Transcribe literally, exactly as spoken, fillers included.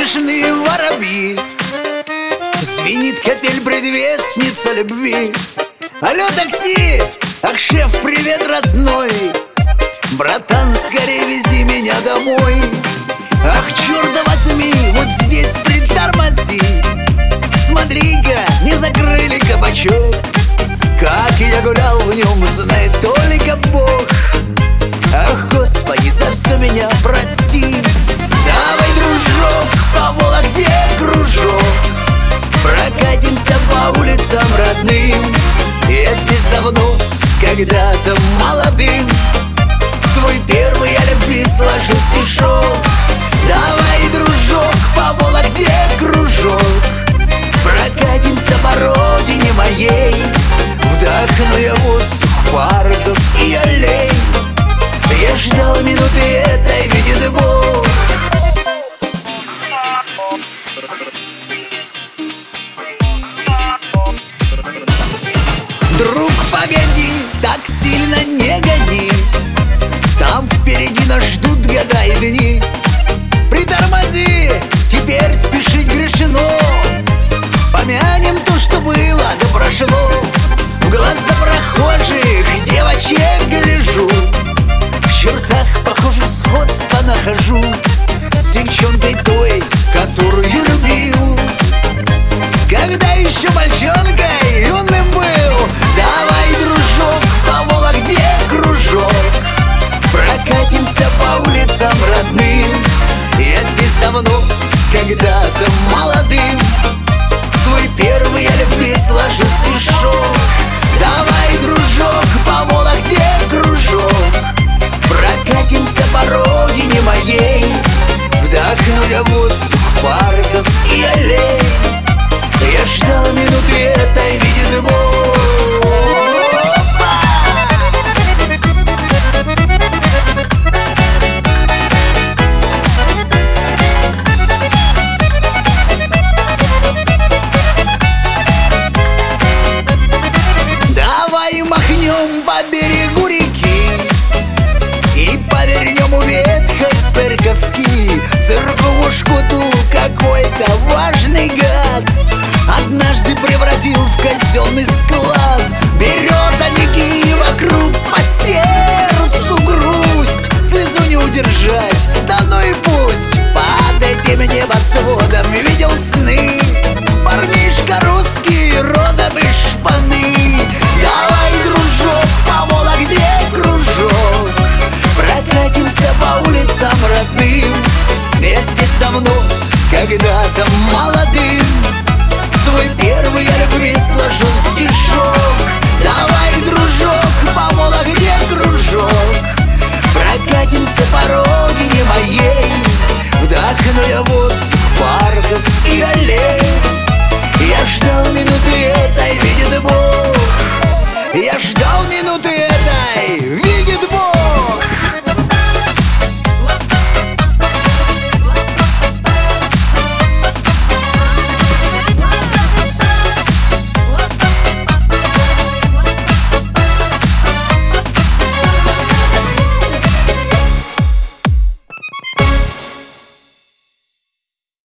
смешные воробьи. Звенит капель, предвестница любви. Алло, такси! Ах, шеф, привет, родной! Братан, скорее вези меня домой. Ах, черт возьми, вот здесь притормози. Смотри-ка, не закрыли кабачок. Как я гулял в нем, знает только Бог. Ах, Господи, за все меня прости. Давай, дружок, по Вологде кружок. Прокатимся по улицам родным. Я здесь давно, когда-то молодым, свой первый о любви сложу стишок. Давай, дружок, по Вологде кружок. Прокатимся по родине моей. Вдохну я воздух парков и аллей. Я ждал минуты этой, видит Бог. Друг, погоди, так сильно не гони. Там впереди нас ждут года и дни. Притормози, теперь спешить грешно. Помянем то, что было, да прошло. В глаза прохожих девочек гляжу. В чертах похоже сходство нахожу с девчонкой той, которую любил, когда еще мальчонкой юным был. Давай, дружок, по Вологде кружок. Прокатимся по улицам родным. Я здесь давно, когда-то молодым, свой первый о любви сложу стишок. Давай, дружок, по Вологде кружок. Прокатимся по родине моей. Вдохну я воздух парков и аллей. Я ждал минуты этой, видит Бог. Давай махнем по берегу реки и повернем у ветхой церковки. Церковушку ту какой-то важный гад однажды превратил в казенный склад. Березовики вокруг, по сердцу грусть, слезу не удержать, да ну и пусть. Под этим небосводом видел сны парнишка русский, родом из Шпаны. Давай, дружок, по Вологде кружок. Прокатимся по улицам родным. Я здесь давно, когда-то молодым, свой первый о любви сложу стишок. Давай, дружок, по Вологде кружок. Прокатимся по родине моей. Вдохну я воздух парков и аллей. Я ждал минуты этой, видит Бог. Я ждал